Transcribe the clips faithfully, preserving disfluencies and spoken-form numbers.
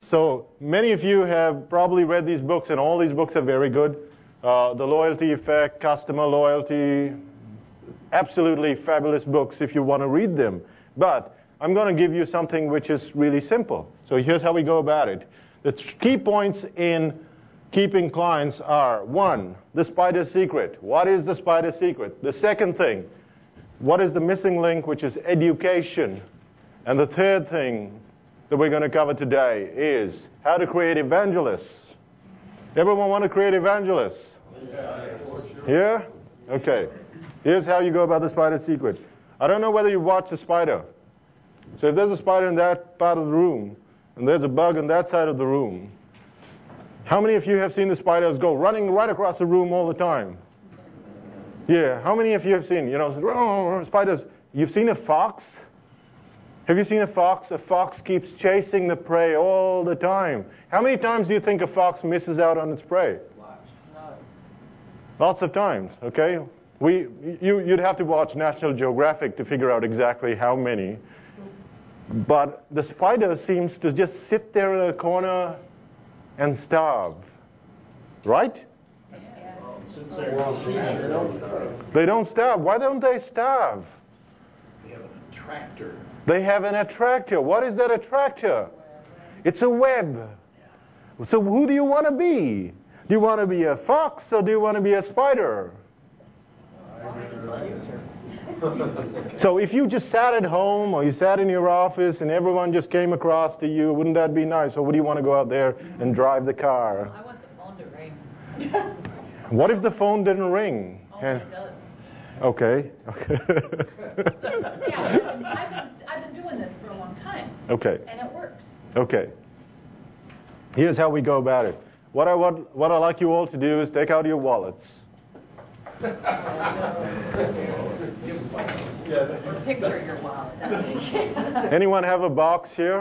So many of you have probably read these books, and all these books are very good. Uh, the Loyalty Effect, Customer Loyalty, absolutely fabulous books if you want to read them. But I'm going to give you something which is really simple. So here's how we go about it. The key points in keeping clients are, one, the spider secret. What is the spider secret? The second thing, what is the missing link, which is education? And the third thing that we're going to cover today is how to create evangelists. Everyone want to create evangelists? Yeah? Okay. Here's how you go about the spider secret. I don't know whether you watch a spider. So if there's a spider in that part of the room, and there's a bug on that side of the room, how many of you have seen the spiders go running right across the room all the time? Yeah. How many of you have seen, you know, spiders? You've seen a fox? Have you seen a fox? A fox keeps chasing the prey all the time. How many times do you think a fox misses out on its prey? Lots. Lots of times, okay? We, you, you'd have to watch National Geographic to figure out exactly how many. But the spider seems to just sit there in a corner and starve. Right? Since they're they don't starve. They don't starve. Why don't they starve? They have an attractor. They have an attractor. What is that attractor? It's a web. So who do you want to be? Do you want to be a fox or do you want to be a spider? So if you just sat at home or you sat in your office and everyone just came across to you, wouldn't that be nice? Or would you want to go out there and drive the car? I want the phone to ring. What if the phone didn't ring? Oh, it does. Okay. Yeah, I've been, I've, been, I've been doing this for a long time. Okay. And it works. Okay. Here's how we go about it. What I want, what I'd like you all to do is take out your wallets. Or picture your wallet. Anyone have a box here?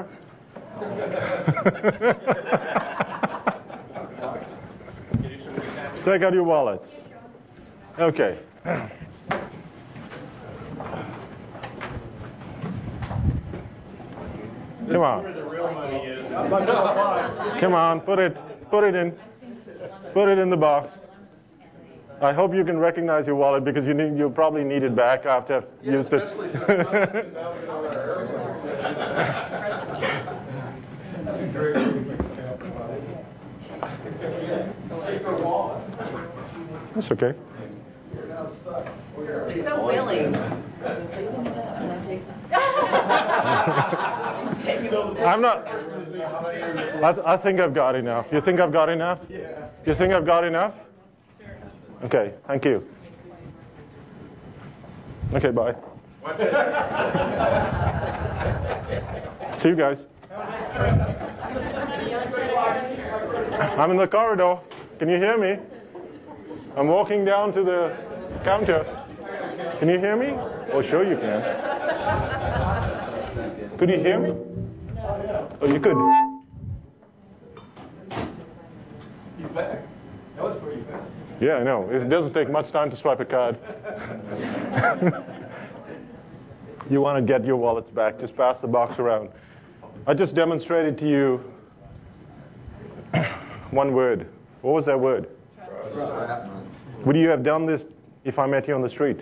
Take out your wallets. Okay. Come on. Where the real money is. Come on, put it, put it in, put it in the box. I hope you can recognize your wallet because you need, you'll probably need it back after you've used it. That's okay. You're so willing. I'm not. I, th- I think I've got enough. You think I've got enough? You think I've got enough? Okay, thank you. Okay, bye. See you guys. I'm in the corridor. Can you hear me? I'm walking down to the counter. Can you hear me? Oh, sure you can. Could you hear me? Oh, you could. He's back. That was pretty fast. Yeah, I know. It doesn't take much time to swipe a card. You want to get your wallets back, just pass the box around. I just demonstrated to you one word. What was that word? Trust. Would you have done this if I met you on the street?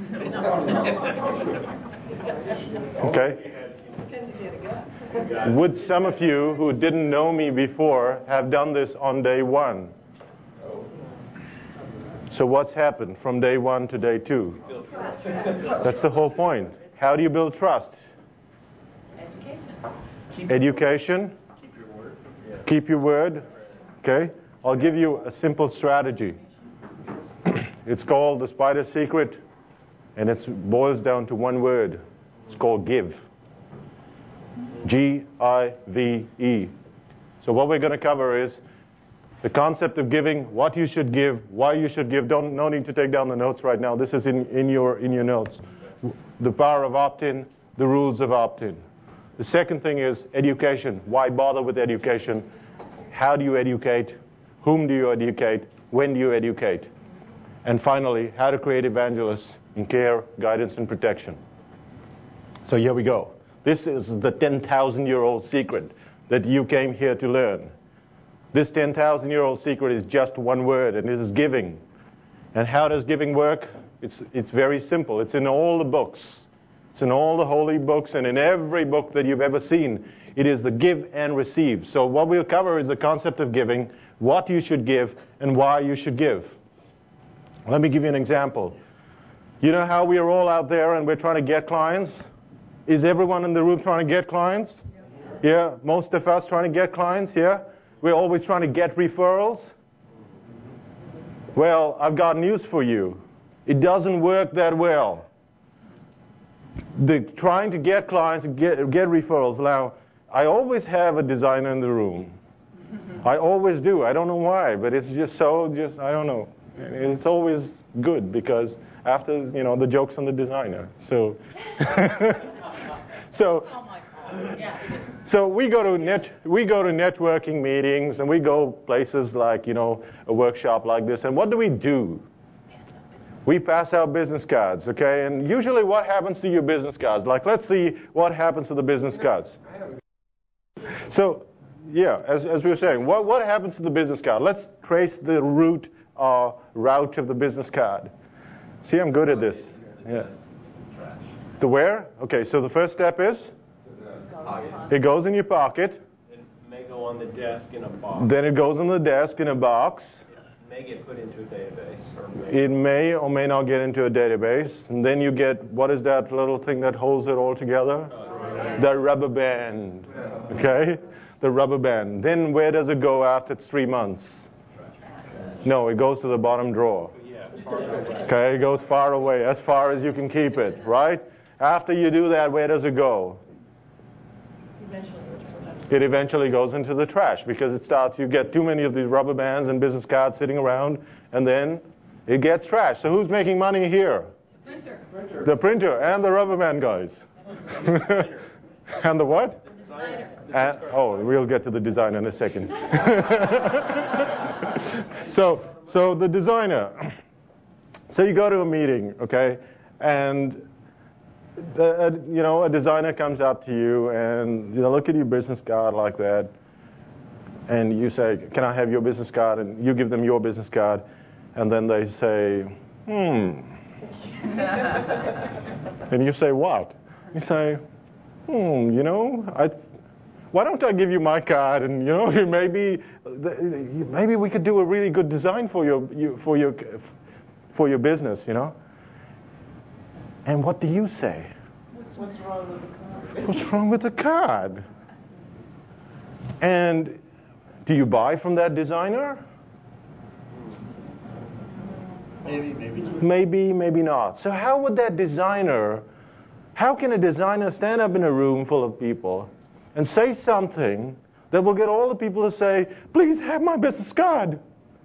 Okay. Would some of you who didn't know me before have done this on day one? So what's happened from day one to day two? That's the whole point. How do you build trust? Education. Education. Keep your word. Keep your word. Okay. I'll give you a simple strategy. It's called the spider secret, and it boils down to one word. It's called give. G I V E. So what we're going to cover is the concept of giving, what you should give, why you should give. Don't, no need to take down the notes right now. This is in, in, your, in your notes. The power of opt-in, the rules of opt-in. The second thing is education. Why bother with education? How do you educate? Whom do you educate? When do you educate? And finally, how to create evangelists in care, guidance, and protection. So here we go. This is the ten thousand year old secret. that you came here to learn. This ten thousand year old secret is just one word, and it is giving. And how does giving work? It's, it's very simple. It's in all the books. It's in all the holy books and in every book that you've ever seen. It is the give and receive. So what we'll cover is the concept of giving, what you should give, and why you should give. Let me give you an example. You know how we are all out there and we're trying to get clients? Is everyone in the room trying to get clients? Yeah. Yeah. Most of us trying to get clients, yeah? We're always trying to get referrals. Well, I've got news for you. It doesn't work that well. The trying to get clients, get, get referrals. Now, I always have a designer in the room. I always do. I don't know why, but it's just so, just, I don't know. It's always good because after, you know, the joke's on the designer. So, so, Oh my God. Yeah, it is. so we go to net, we go to networking meetings and we go places like, you know, a workshop like this. And what do we do? We pass out business cards, okay? And usually what happens to your business cards? Like, let's see what happens to the business cards. So, yeah, as, as we were saying, what, what happens to the business card? Let's trace the route or route of the business card. See, I'm good at this. Yeah. The where? Okay, so the first step is? It goes in your pocket. It may go on the desk in a box. Then it goes on the desk in a box. It may get put into a database. Or may It may or may not get into a database. And then you get, what is that little thing that holds it all together? The rubber band. Okay? The rubber band. Then where does it go after it's three months? No, it goes to the bottom drawer. yeah, far away. Okay? It goes far away, as far as you can keep it, right? After you do that, where does it go? Eventually, It eventually goes into the trash because it starts, you get too many of these rubber bands and business cards sitting around, and then it gets trashed. So who's making money here? printer. The printer and the rubber band guys. And the what? Designer. And, oh, we'll get to the designer in a second. so, so the designer. So you go to a meeting, okay, and the, uh, you know, a designer comes up to you and you know, look at your business card like that, and you say, "Can I have your business card?" And you give them your business card, and then they say, "Hmm." And you say, "What?" You say, "Hmm, you know, I." Why don't I give you my card, and you know, maybe maybe we could do a really good design for your for your for your business, you know. And what do you say? What's wrong with the card? What's wrong with the card? And do you buy from that designer? Maybe, maybe not. Maybe, maybe not. So how would that designer, how can a designer stand up in a room full of people and say something that will get all the people to say, "Please have my business card"?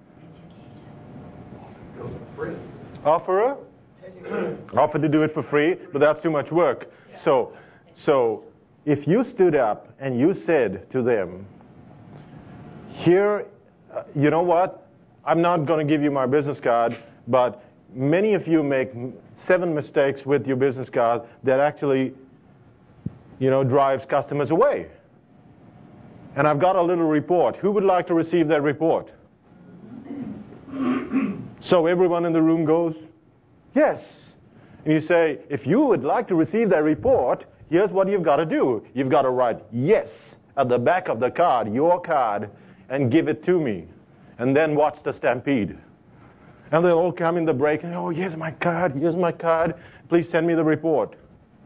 Free. Offer a? Offer to do it for free, but that's too much work. So, so if you stood up and you said to them, "Here, uh, you know what? I'm not going to give you my business card, but many of you make seven mistakes with your business card that actually, you know, drives customers away. And I've got a little report. Who would like to receive that report?" So everyone in the room goes, "Yes." And you say, "If you would like to receive that report, here's what you've got to do. You've got to write 'yes' at the back of the card, your card, and give it to me. And then watch the stampede." And they'll all come in the break and, "Oh, here's my card, here's my card. Please send me the report."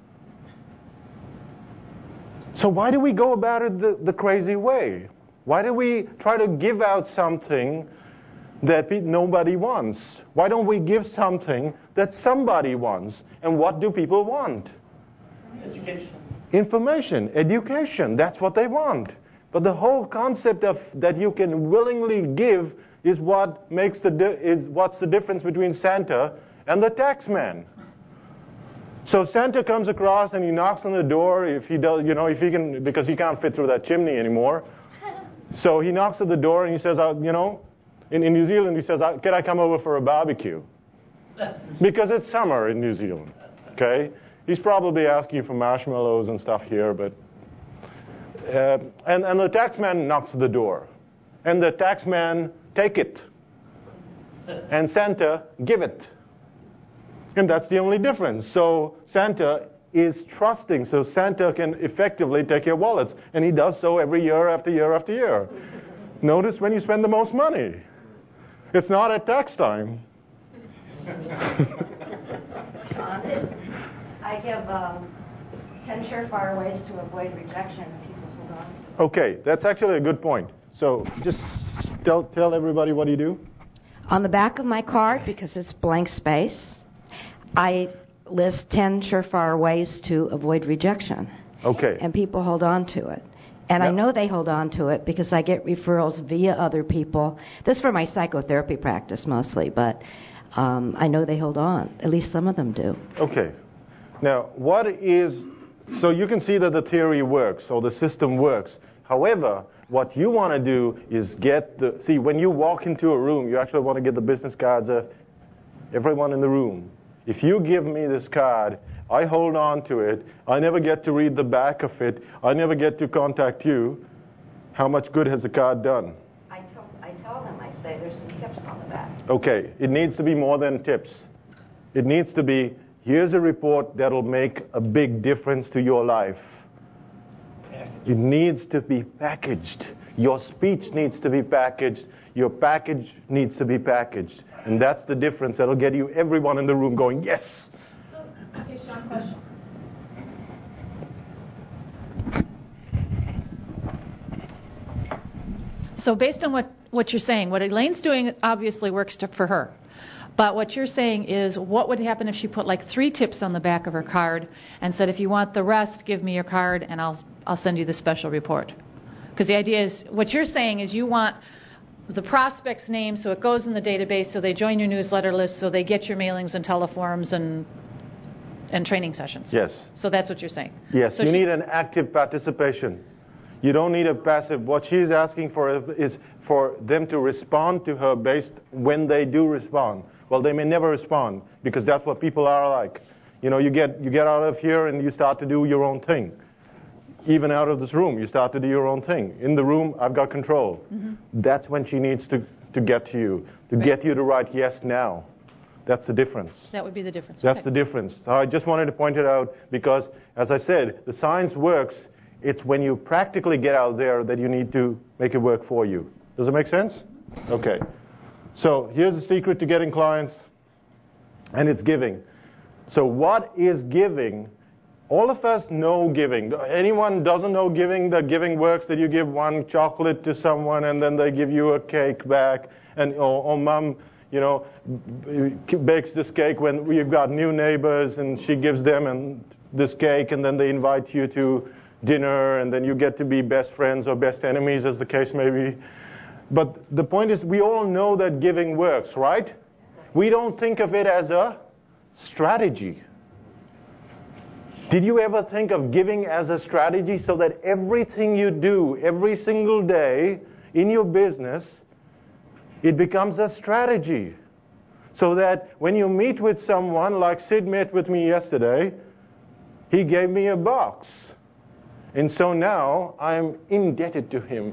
So why do we go about it the, the crazy way? Why do we try to give out something that pe- nobody wants? Why don't we give something that somebody wants? And what do people want? Education. Information, education. That's what they want. But the whole concept of that you can willingly give is what makes the di- is what's the difference between Santa and the tax man. So Santa comes across and he knocks on the door. If he does, you know, if he can, because he can't fit through that chimney anymore. So he knocks at the door and he says, uh, you know, in, in New Zealand he says, "Can I come over for a barbecue?" Because it's summer in New Zealand. Okay, he's probably asking for marshmallows and stuff here, but uh, and, and the taxman knocks the door. And the taxman take it. And Santa give it. And that's the only difference. So Santa is trusting. So Santa can effectively take your wallets. And he does so every year after year after year. Notice when you spend the most money. It's not at tax time. I give um, ten surefire ways to avoid rejection that people hold on to. Okay, that's actually a good point. So just tell, tell everybody what you do. On the back of my card, because it's blank space, I list ten surefire ways to avoid rejection. Okay. And people hold on to it. And Yep. I know they hold on to it because I get referrals via other people. This is for my psychotherapy practice mostly, but um, I know they hold on. At least some of them do. Okay. Now, what is... So you can see that the theory works, or the system works. However, what you want to do is get the... See, when you walk into a room, you actually want to get the business cards of everyone in the room. If you give me this card, I hold on to it, I never get to read the back of it, I never get to contact you, how much good has the card done? I tell, I tell them, I say, there's some tips on the back. Okay, it needs to be more than tips. It needs to be, here's a report that'll make a big difference to your life. It needs to be packaged. Your speech needs to be packaged. Your package needs to be packaged. And that's the difference that'll get you everyone in the room going, yes! So, okay, Sean, question. So based on what, what you're saying, what Elaine's doing obviously works to, for her. But what you're saying is, what would happen if she put like three tips on the back of her card and said, if you want the rest, give me your card and I'll I'll send you the special report? Because the idea is, what you're saying is you want the prospect's name so it goes in the database, so they join your newsletter list, so they get your mailings and teleforms and and training sessions. Yes. So that's what you're saying. Yes, So you she- need an active participation. You don't need a passive. What she's asking for is for them to respond to her based when they do respond. Well, they may never respond because that's what people are like. You know, you get you get out of here and you start to do your own thing. Even out of this room, you start to do your own thing. In the room, I've got control. Mm-hmm. That's when she needs to, to get to you, to Right. get you to write yes now. That's the difference. That would be the difference. That's Okay. the difference. So I just wanted to point it out because, as I said, the science works. It's when you practically get out there that you need to make it work for you. Does it make sense? Okay. So here's the secret to getting clients, and it's giving. So what is giving? All of us know giving. Anyone doesn't know giving, that giving works, that you give one chocolate to someone and then they give you a cake back, and or, or mom, you know, bakes this cake when we've got new neighbors and she gives them and this cake and then they invite you to dinner and then you get to be best friends or best enemies as the case may be. But the point is, we all know that giving works, right? We don't think of it as a strategy. Did you ever think of giving as a strategy so that everything you do every single day in your business, it becomes a strategy? So that when you meet with someone, like Sid met with me yesterday, he gave me a box. And so now I'm indebted to him.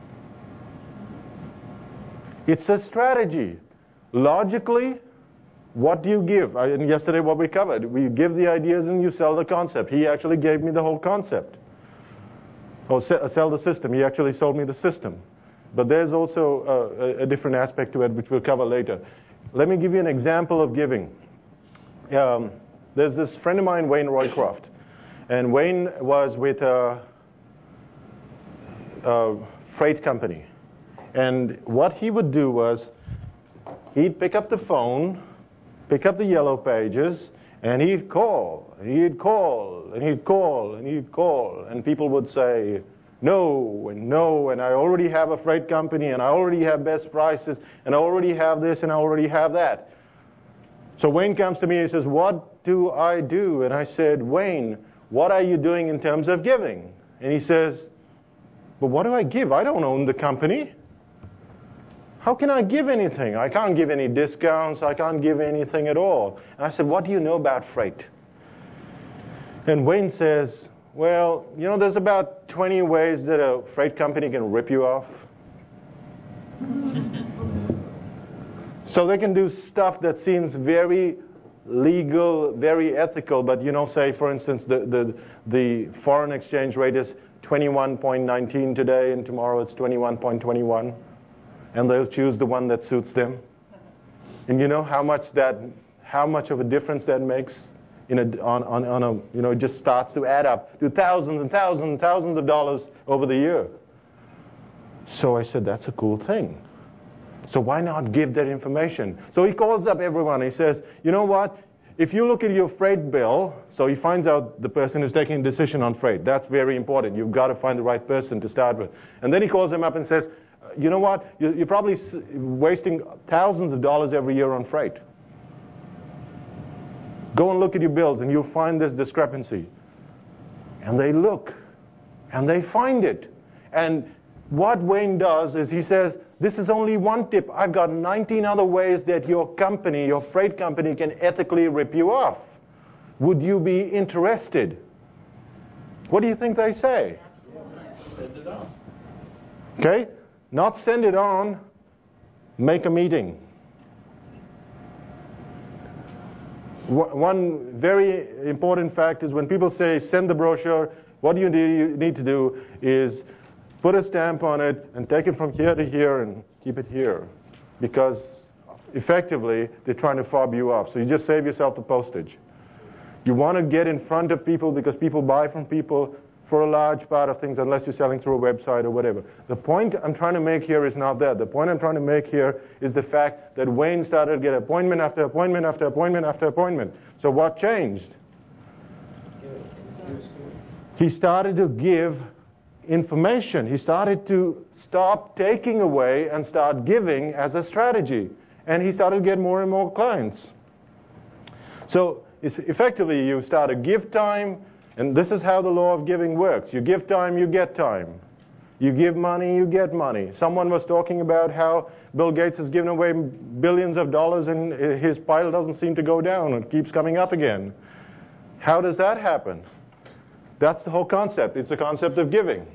It's a strategy. Logically, what do you give? I, and yesterday what we covered, we give the ideas and you sell the concept. He actually gave me the whole concept. Or se- sell the system. He actually sold me the system. But there's also uh, a, a different aspect to it, which we'll cover later. Let me give you an example of giving. Um, there's this friend of mine, Wayne Roycroft. And Wayne was with a, a freight company. And what he would do was, he'd pick up the phone, pick up the yellow pages, and he'd call, and he'd call, and he'd call, and he'd call. And people would say, no, and no, and I already have a freight company, and I already have best prices, and I already have this, and I already have that. So Wayne comes to me and he says, what do I do? And I said, Wayne, what are you doing in terms of giving? And he says, but what do I give? I don't own the company. How can I give anything? I can't give any discounts. I can't give anything at all. And I said, what do you know about freight? And Wayne says, Well, you know, there's about twenty ways that a freight company can rip you off. So they can do stuff that seems very legal, very ethical, but, you know, say, for instance, the, the, the foreign exchange rate is twenty-one point one nine today, and tomorrow it's twenty-one point two one, and they'll choose the one that suits them. And you know how much that, how much of a difference that makes in a, on, on, on a, you know, it just starts to add up to thousands and thousands and thousands of dollars over the year. So I said, that's a cool thing. So why not give that information? So he calls up everyone. He says, you know what? If you look at your freight bill, so he finds out the person who's taking a decision on freight. That's very important. You've got to find the right person to start with. And then he calls them up and says, you know what? You're probably wasting thousands of dollars every year on freight. Go and look at your bills and you'll find this discrepancy. And they look and they find it. And what Wayne does is he says, this is only one tip. I've got nineteen other ways that your company, your freight company, can ethically rip you off. Would you be interested? What do you think they say? Send it on. Okay? Not send it on, make a meeting. One very important fact is when people say send the brochure, what you need to do is put a stamp on it and take it from here to here and keep it here. Because effectively, they're trying to fob you off. So you just save yourself the postage. You want to get in front of people because people buy from people for a large part of things unless you're selling through a website or whatever. The point I'm trying to make here is not that. The point I'm trying to make here is the fact that Wayne started to get appointment after appointment after appointment after appointment. So what changed? He started to give information. He started to stop taking away and start giving as a strategy. And he started to get more and more clients. So it's effectively you start to give time, and this is how the law of giving works. You give time, you get time. You give money, you get money. Someone was talking about how Bill Gates has given away billions of dollars and his pile doesn't seem to go down. It keeps coming up again. How does that happen? That's the whole concept. It's the concept of giving.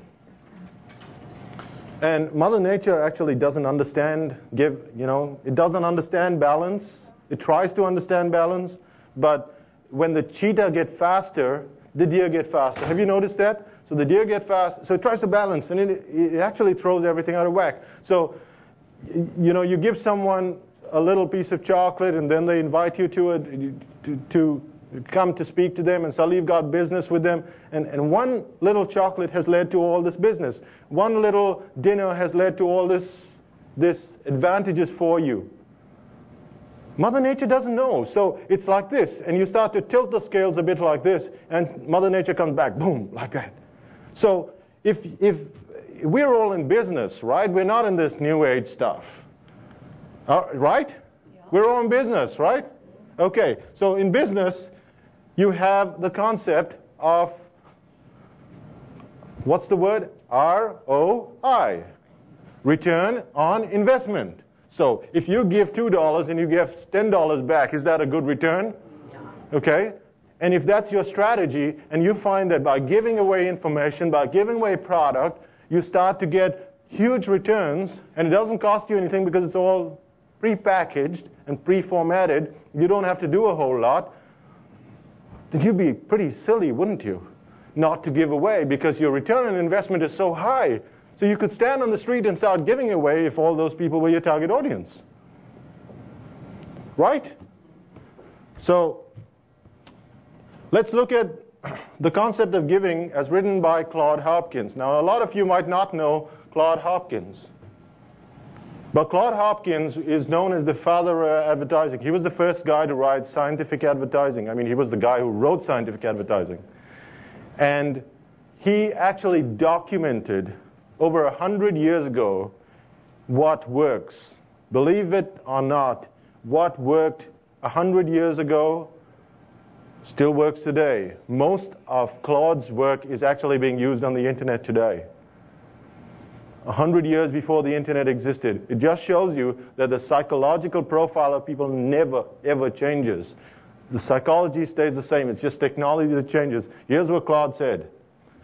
And Mother Nature actually doesn't understand give, you know, it doesn't understand balance. It tries to understand balance, but when the cheetah get faster, the deer get faster. Have you noticed that? So the deer get fast, so it tries to balance, and it, it actually throws everything out of whack. So, you know, you give someone a little piece of chocolate, and then they invite you to it to, to come to speak to them, and suddenly you've got business with them. And, and one little chocolate has led to all this business. One little dinner has led to all this, this advantages for you. Mother Nature doesn't know. So it's like this. And you start to tilt the scales a bit like this, and Mother Nature comes back, boom, like that. So if, if we're all in business, right? We're not in this New Age stuff. Uh, right? Yeah. We're all in business, right? Okay. So in business, you have the concept of, what's the word? R O I. Return on investment. So if you give two dollars and you give ten dollars back, is that a good return? Yeah. Okay? And if that's your strategy, and you find that by giving away information, by giving away product, you start to get huge returns, and it doesn't cost you anything because it's all pre-packaged and pre-formatted, you don't have to do a whole lot, then you'd be pretty silly, wouldn't you, not to give away, because your return on investment is so high. So you could stand on the street and start giving away if all those people were your target audience. Right? So let's look at the concept of giving as written by Claude Hopkins. Now, a lot of you might not know Claude Hopkins. But Claude Hopkins is known as the father of advertising. He was the first guy to write scientific advertising. I mean, he was the guy who wrote scientific advertising. And he actually documented over a hundred years ago what works. Believe it or not, what worked a hundred years ago still works today. Most of Claude's work is actually being used on the internet today. A hundred years before the internet existed. It just shows you that the psychological profile of people never, ever changes. The psychology stays the same. It's just technology that changes. Here's what Claude said.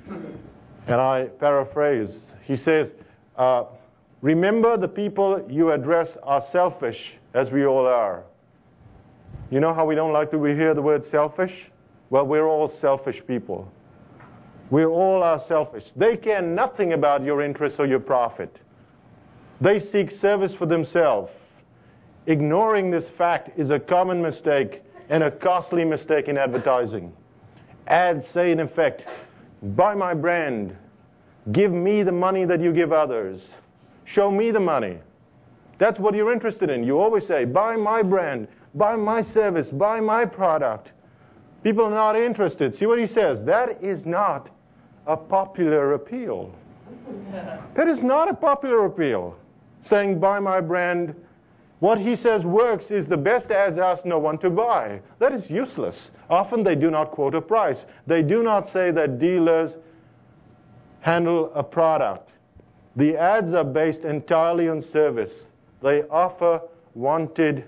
And I paraphrase. He says, uh, remember the people you address are selfish, as we all are. You know how we don't like to hear the word selfish? Well, we're all selfish people. We all are selfish. They care nothing about your interests or your profit. They seek service for themselves. Ignoring this fact is a common mistake and a costly mistake in advertising. Ads say in effect, buy my brand. Give me the money that you give others. Show me the money. That's what you're interested in. You always say, buy my brand. Buy my service. Buy my product. People are not interested. See what he says? That is not a popular appeal. That is not a popular appeal. Saying, buy my brand. What he says works is the best ads ask no one to buy. That is useless. Often they do not quote a price. They do not say that dealers handle a product. The ads are based entirely on service. They offer wanted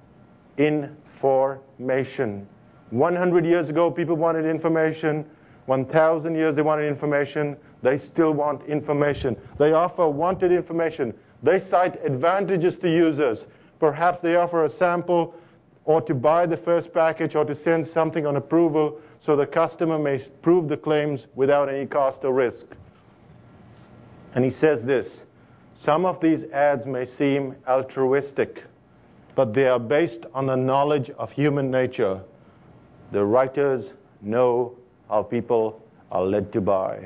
information. one hundred years ago, people wanted information. one thousand years, they wanted information. They still want information. They offer wanted information. They cite advantages to users. Perhaps they offer a sample or to buy the first package or to send something on approval so the customer may prove the claims without any cost or risk. And he says this, some of these ads may seem altruistic, but they are based on the knowledge of human nature. The writers know how people are led to buy.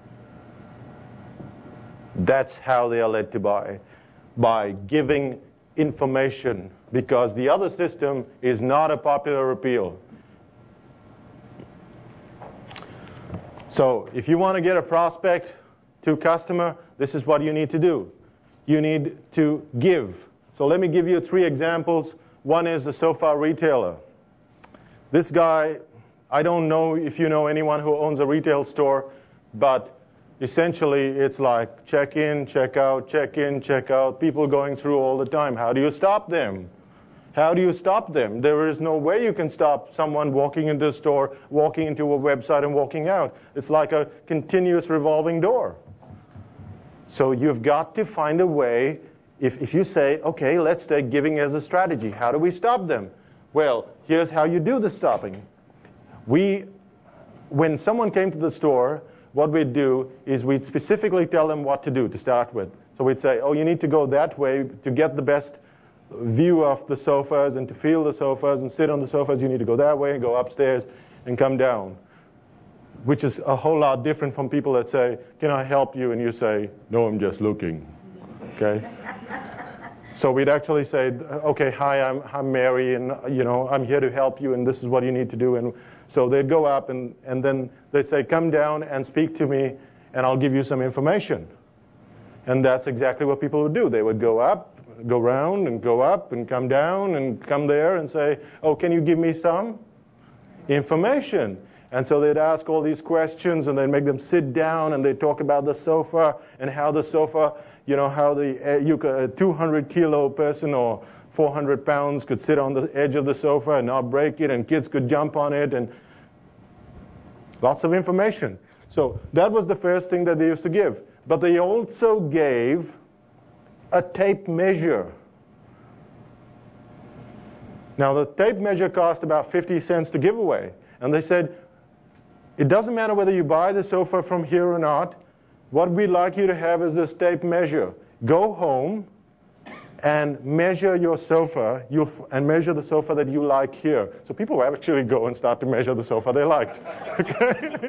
That's how they are led to buy, by giving information, because the other system is not a popular appeal. So if you want to get a prospect to a customer, this is what you need to do. You need to give. So let me give you three examples. One is the sofa retailer. This guy, I don't know if you know anyone who owns a retail store, but essentially it's like check in, check out, check in, check out, people going through all the time. How do you stop them? How do you stop them? There is no way you can stop someone walking into a store, walking into a website and walking out. It's like a continuous revolving door. So you've got to find a way. If, if you say, okay, let's take giving as a strategy. How do we stop them? Well, here's how you do the stopping. We, when someone came to the store, what we'd do is we'd specifically tell them what to do to start with. So we'd say, oh, you need to go that way to get the best view of the sofas and to feel the sofas and sit on the sofas. You need to go that way and go upstairs and come down, which is a whole lot different from people that say, can I help you? And you say, no, I'm just looking. Okay? So we'd actually say, okay, hi, I'm, I'm Mary, and you know, I'm here to help you, and this is what you need to do. And so they'd go up, and, and then they'd say, come down and speak to me, and I'll give you some information. And that's exactly what people would do. They would go up, go round, and go up, and come down, and come there, and say, oh, can you give me some information? And so they'd ask all these questions, and they'd make them sit down, and they'd talk about the sofa, and how the sofa, you know, how the uh, you could, a two hundred kilo person or four hundred pounds could sit on the edge of the sofa and not break it, and kids could jump on it, and lots of information. So that was the first thing that they used to give. But they also gave a tape measure. Now the tape measure cost about fifty cents to give away. And they said, it doesn't matter whether you buy the sofa from here or not. What we'd like you to have is this tape measure. Go home and measure your sofa you'll f- and measure the sofa that you like here. So people would actually go and start to measure the sofa they liked. Okay?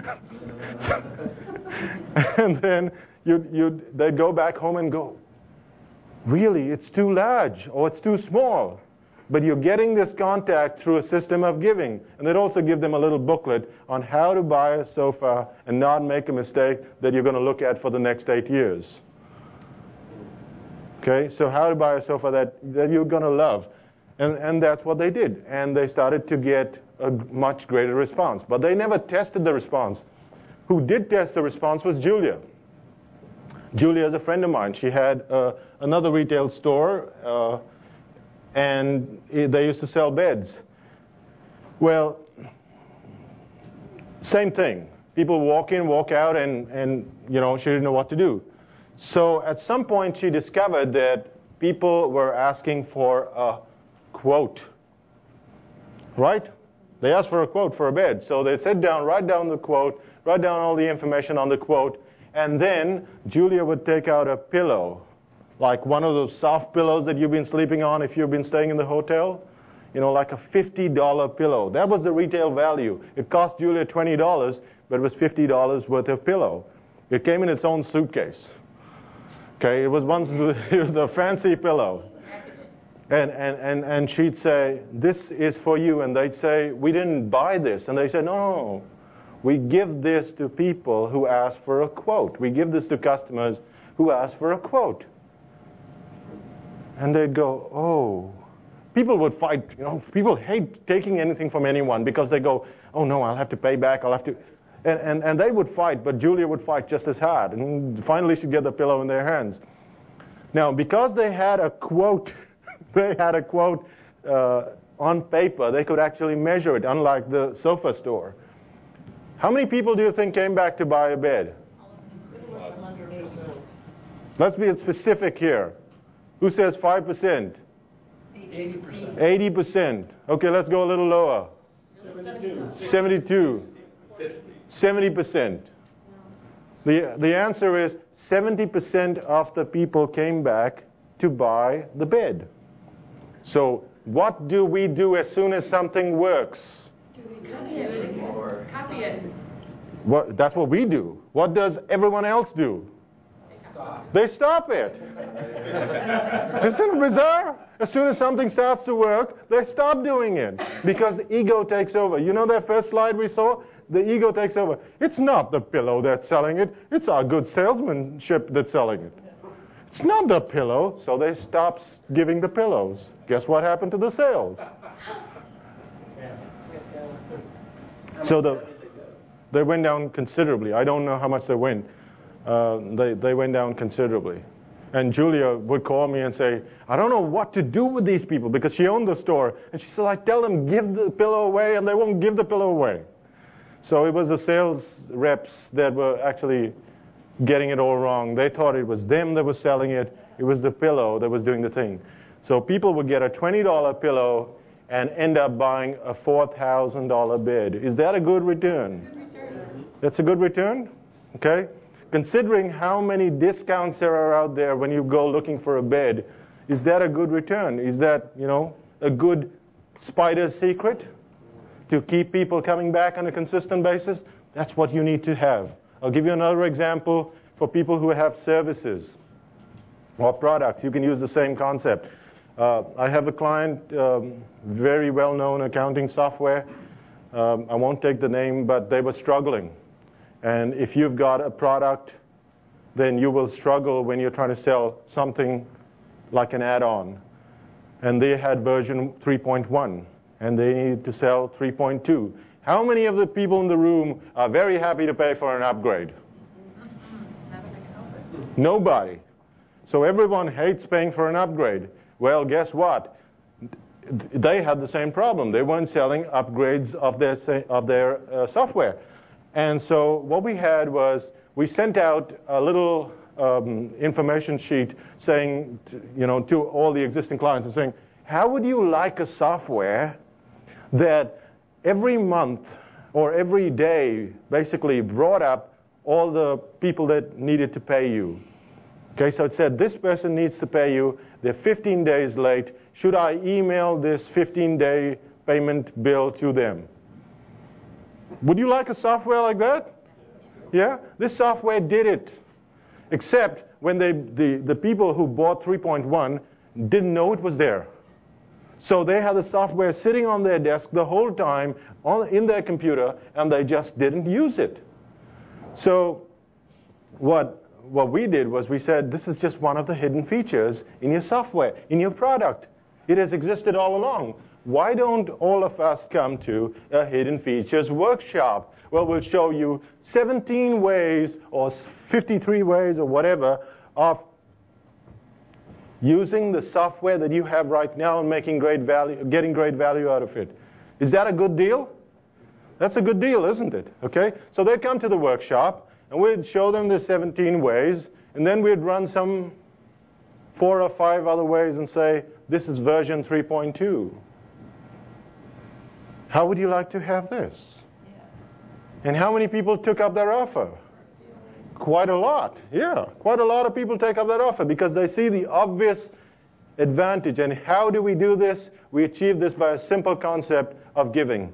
And then you'd, you'd, they'd go back home and go, really, it's too large or it's too small. But you're getting this contact through a system of giving. And they'd also give them a little booklet on how to buy a sofa and not make a mistake that you're going to look at for the next eight years. Okay, so how to buy a sofa that, that you're going to love. And, and that's what they did. And they started to get a much greater response. But they never tested the response. Who did test the response was Julia. Julia is a friend of mine. She had uh, another retail store, uh, and they used to sell beds. Well, same thing. People walk in, walk out, and, and you know, she didn't know what to do. So at some point, she discovered that people were asking for a quote, right? They asked for a quote for a bed. So they sit down, write down the quote, write down all the information on the quote, and then Julia would take out a pillow, like one of those soft pillows that you've been sleeping on if you've been staying in the hotel. You know, like a fifty dollar pillow. That was the retail value. It cost Julia twenty dollars, but it was fifty dollars worth of pillow. It came in its own suitcase. Okay, it was once it was a fancy pillow. And, and, and, and she'd say, this is for you. And they'd say, we didn't buy this. And they said, no, no, no. We give this to people who ask for a quote. We give this to customers who ask for a quote. And they'd go, oh. People would fight. You know, people hate taking anything from anyone because they go, oh, no, I'll have to pay back. I'll have to. And, and, and they would fight, but Julia would fight just as hard. And finally she'd get the pillow in their hands. Now, because they had a quote, they had a quote uh, on paper, they could actually measure it, unlike the sofa store. How many people do you think came back to buy a bed? Let's be specific here. Who says five percent? eighty percent. eighty percent. Okay, let's go a little lower. seventy-two. seventy-two. seventy percent. The, the answer is seventy percent of the people came back to buy the bed. So what do we do as soon as something works? Copy it. Copy it. What, that's what we do. What does everyone else do? Stop. They stop it. Isn't it bizarre? As soon as something starts to work, they stop doing it because the ego takes over. You know that first slide we saw? The ego takes over. It's not the pillow that's selling it. It's our good salesmanship that's selling it. It's not the pillow, so they stop giving the pillows. Guess what happened to the sales? So the, they went down considerably. I don't know how much they went. Uh, they, they went down considerably. And Julia would call me and say, I don't know what to do with these people, because she owned the store. And she said, I tell them, give the pillow away, and they won't give the pillow away. So it was the sales reps that were actually getting it all wrong. They thought it was them that was selling it. It was the pillow that was doing the thing. So people would get a twenty dollar pillow and end up buying a four thousand dollar bed. Is that a good return? Good return. That's a good return? Okay. Considering how many discounts there are out there when you go looking for a bed, is that a good return? Is that, you know, a good spider's secret to keep people coming back on a consistent basis? That's what you need to have. I'll give you another example for people who have services or products. You can use the same concept. Uh, I have a client, um, very well-known accounting software. Um, I won't take the name, but they were struggling. And if you've got a product, then you will struggle when you're trying to sell something like an add-on. And they had version three point one, and they needed to sell three point two. How many of the people in the room are very happy to pay for an upgrade? Nobody. So everyone hates paying for an upgrade. Well, guess what? They had the same problem. They weren't selling upgrades of their, of their uh, software. And so what we had was we sent out a little um, information sheet saying, to, you know, to all the existing clients and saying, how would you like a software that every month or every day basically brought up all the people that needed to pay you? Okay, so it said this person needs to pay you. They're fifteen days late. Should I email this fifteen day payment bill to them? Would you like a software like that? Yeah? This software did it. Except when they, the, the people who bought three point one didn't know it was there. So they had the software sitting on their desk the whole time on, in their computer, and they just didn't use it. So what, what we did was we said, this is just one of the hidden features in your software, in your product. It has existed all along. Why don't all of us come to a hidden features workshop? Well, we'll show you seventeen ways or fifty-three ways or whatever of using the software that you have right now and making great value, getting great value out of it. Is that a good deal? That's a good deal, isn't it? Okay? So they'd come to the workshop, and we'd show them the seventeen ways, and then we'd run some four or five other ways and say, this is version three point two. How would you like to have this? Yeah. And how many people took up their offer? Quite a lot. Yeah, quite a lot of people take up that offer because they see the obvious advantage. And how do we do this? We achieve this by a simple concept of giving.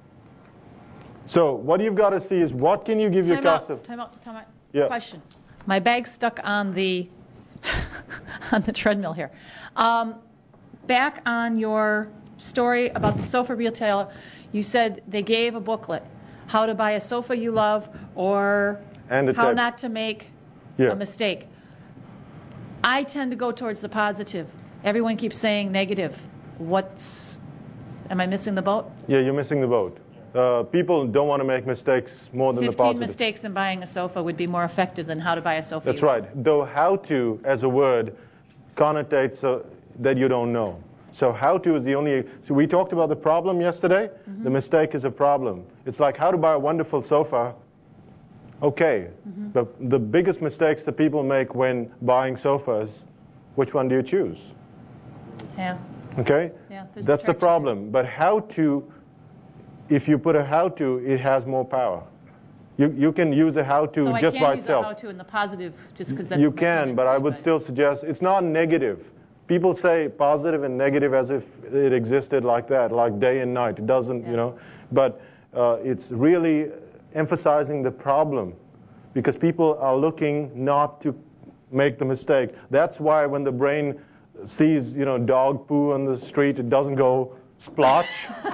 So what you've got to see is what can you give your customer? Time out, time out. Yeah. Question. My bag's stuck on the on the treadmill here. Um, back on your story about the sofa retailer, you said they gave a booklet, how to buy a sofa you love, or and how tip. not to make yeah. a mistake. I tend to go towards the positive. Everyone keeps saying negative. What's, am I missing the boat? Yeah, you're missing the boat. Uh, people don't want to make mistakes more than the positive. fifteen mistakes in buying a sofa would be more effective than how to buy a sofa. That's right. Though how to, as a word, connotates uh, that you don't know. So how to is the only... So we talked about the problem yesterday. Mm-hmm. The mistake is a problem. It's like how to buy a wonderful sofa. Okay. Mm-hmm. But the biggest mistakes that people make when buying sofas, which one do you choose? Yeah. Okay? Yeah, that's the problem. But how to... If you put a how-to, it has more power. You you can use a how-to so just by itself. So I can't use a how-to in the positive just because that's... You can, but I would still suggest it's not negative. People say positive and negative as if it existed like that, like day and night. It doesn't, yeah. you know. But uh, it's really emphasizing the problem because people are looking not to make the mistake. That's why when the brain sees, you know, dog poo on the street, it doesn't go splotch.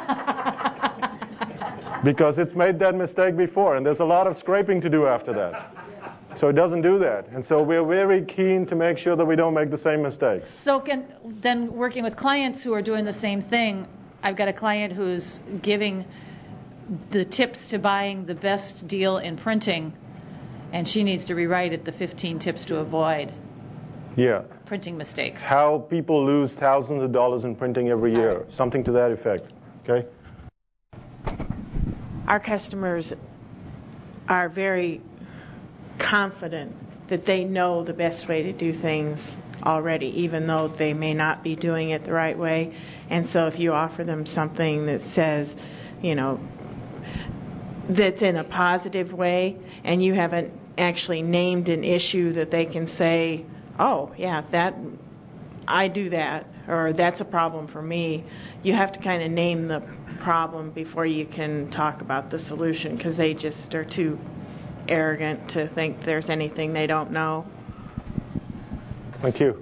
Because it's made that mistake before, and there's a lot of scraping to do after that. So it doesn't do that. And so we're very keen to make sure that we don't make the same mistakes. So can, then working with clients who are doing the same thing, I've got a client who's giving the tips to buying the best deal in printing, and she needs to rewrite it, the fifteen tips to avoid yeah. printing mistakes. How people lose thousands of dollars in printing every year, right. Something to that effect. Okay? Our customers are very confident that they know the best way to do things already, even though they may not be doing it the right way. And so if you offer them something that says, you know, that's in a positive way, and you haven't actually named an issue that they can say, oh, yeah, that I do that, or that's a problem for me, you have to kind of name the problem before you can talk about the solution, because they just are too arrogant to think there's anything they don't know. Thank you.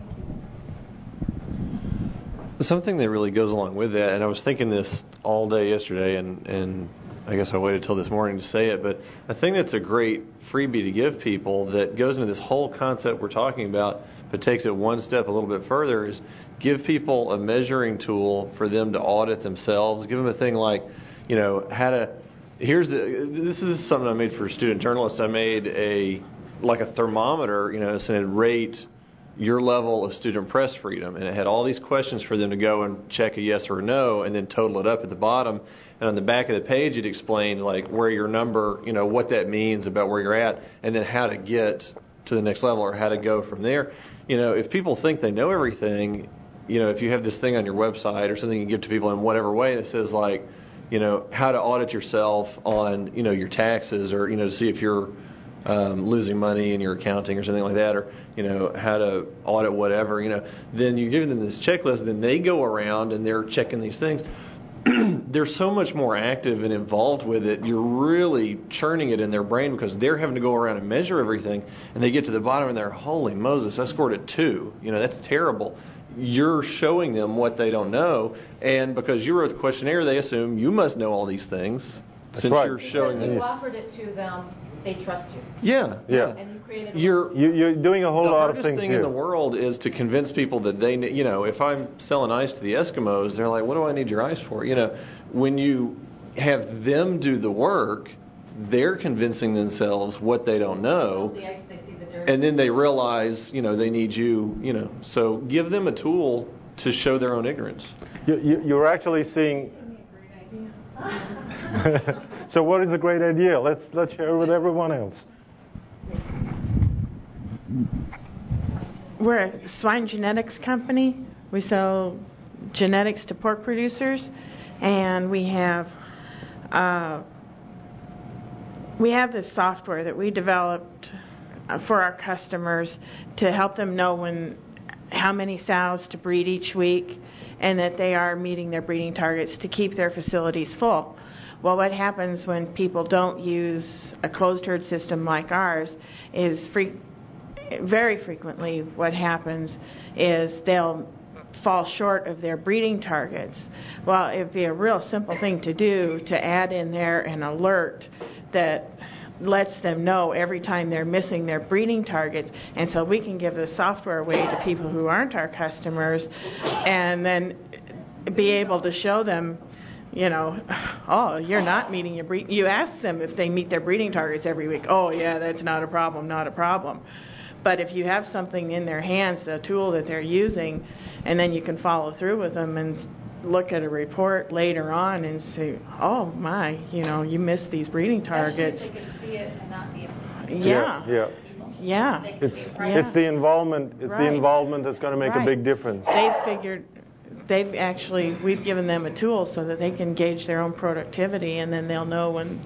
Something that really goes along with that, and I was thinking this all day yesterday, and, and I guess I waited till this morning to say it, but I think that's a great freebie to give people that goes into this whole concept we're talking about, but takes it one step a little bit further, is give people a measuring tool for them to audit themselves. Give them a thing like, you know, how to, here's the, this is something I made for student journalists. I made a, like a thermometer, you know, so it'd rate your level of student press freedom. And it had all these questions for them to go and check a yes or a no and then total it up at the bottom. And on the back of the page, it explained like where your number, you know, what that means about where you're at, and then how to get to the next level or how to go from there. You know, if people think they know everything, you know, if you have this thing on your website or something you give to people in whatever way that says like, you know, how to audit yourself on, you know, your taxes, or, you know, to see if you're um, losing money in your accounting or something like that, or, you know, how to audit whatever, you know, then you're giving them this checklist, then they go around and they're checking these things. They're so much more active and involved with it. You're really churning it in their brain because they're having to go around and measure everything, and they get to the bottom and they're, holy Moses, I scored a two. You know, that's terrible. You're showing them what they don't know, and because you wrote the questionnaire, they assume you must know all these things. That's since right. you're showing them. them. You offered it to them, they trust you. Yeah, yeah. And you created. You're you, you're doing a whole lot of things. The hardest thing here. in the world is to convince people that they, you know, if I'm selling ice to the Eskimos, they're like, what do I need your ice for? You know, when you have them do the work, they're convincing themselves what they don't know. The ice, they see the dirt. And then they realize, you know, they need you, you know. So give them a tool to show their own ignorance. You, you, you're actually seeing... So what is a great idea? Let's let's share it with everyone else. We're a swine genetics company. We sell genetics to pork producers, and we have uh, we have this software that we developed for our customers to help them know when how many sows to breed each week, and that they are meeting their breeding targets to keep their facilities full. Well, what happens when people don't use a closed herd system like ours is free, very frequently what happens is they'll fall short of their breeding targets. Well, it would be a real simple thing to do to add in there an alert that lets them know every time they're missing their breeding targets, and so we can give the software away to people who aren't our customers, and then be able to show them, you know, oh, you're not meeting your breeding. You ask them if they meet their breeding targets every week. Oh, yeah, that's not a problem, not a problem. But if you have something in their hands, a tool that they're using, and then you can follow through with them and look at a report later on and say, oh my, you know, you missed these breeding targets. Especially if they can see it and not be Yeah. Yeah. Yeah. It's Yeah. it's the involvement. It's Right. the involvement that's going to make Right. a big difference. They've figured, they've actually, we've given them a tool so that they can gauge their own productivity, and then they'll know when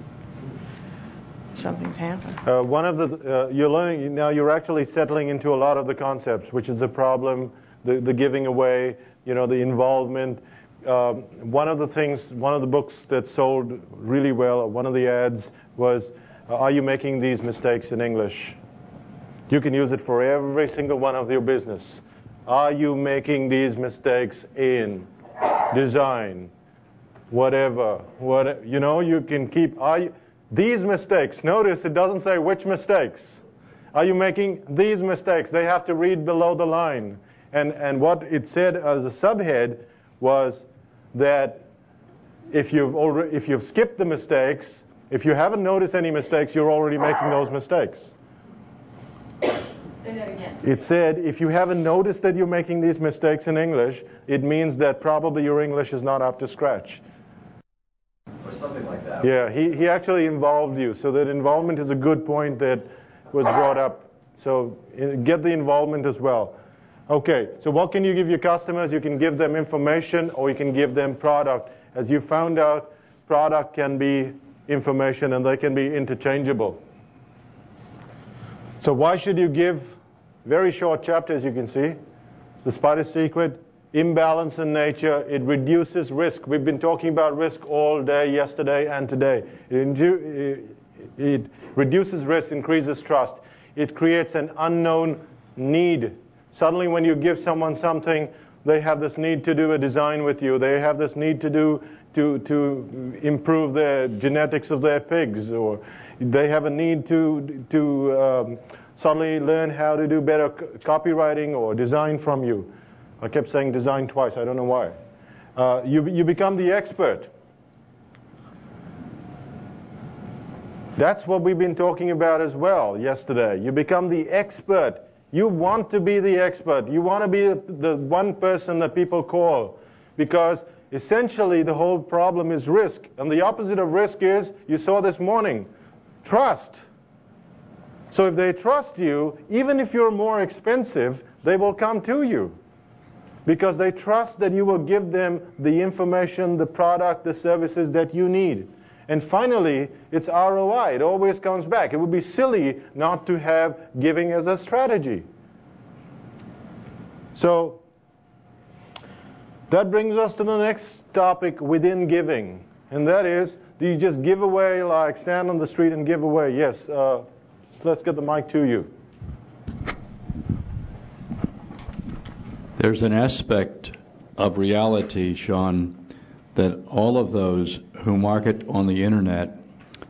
something's happened. Uh, one of the uh, you're learning now. You're actually settling into a lot of the concepts, which is the problem, the the giving away, you know, the involvement. Um, one of the things, one of the books that sold really well, one of the ads was, uh, "Are you making these mistakes in English?" You can use it for every single one of your business. Are you making these mistakes in design, whatever, what you know? You can keep. Are you, these mistakes? Notice it doesn't say which mistakes. Are you making these mistakes? They have to read below the line. And and what it said as a subhead was that if you've already, if you've skipped the mistakes, if you haven't noticed any mistakes, you're already making those mistakes. Say that again. It said if you haven't noticed that you're making these mistakes in English, it means that probably your English is not up to scratch. Or something like that. Yeah, he, he actually involved you. So that involvement is a good point that was brought up. So uh, get the involvement as well. Okay, so what can you give your customers? You can give them information, or you can give them product. As you found out, product can be information and they can be interchangeable. So why should you give very short chapters, you can see. The Spider Secret, imbalance in nature, it reduces risk. We've been talking about risk all day, yesterday and today. It, it reduces risk, increases trust. It creates an unknown need. Suddenly when you give someone something, they have this need to do a design with you. They have this need to do to to improve the genetics of their pigs, or they have a need to to um, suddenly learn how to do better copywriting or design from you. I kept saying design twice. I don't know why. Uh, you you become the expert. That's what we've been talking about as well yesterday. You become the expert. You want to be the expert. You want to be the one person that people call, because essentially the whole problem is risk. And the opposite of risk is, you saw this morning, trust. So if they trust you, even if you're more expensive, they will come to you, because they trust that you will give them the information, the product, the services that you need. And finally, it's R O I. It always comes back. It would be silly not to have giving as a strategy. So that brings us to the next topic within giving. And that is, do you just give away, like stand on the street and give away? Yes. Uh, let's get the mic to you. There's an aspect of reality, Sean, that all of those who market on the internet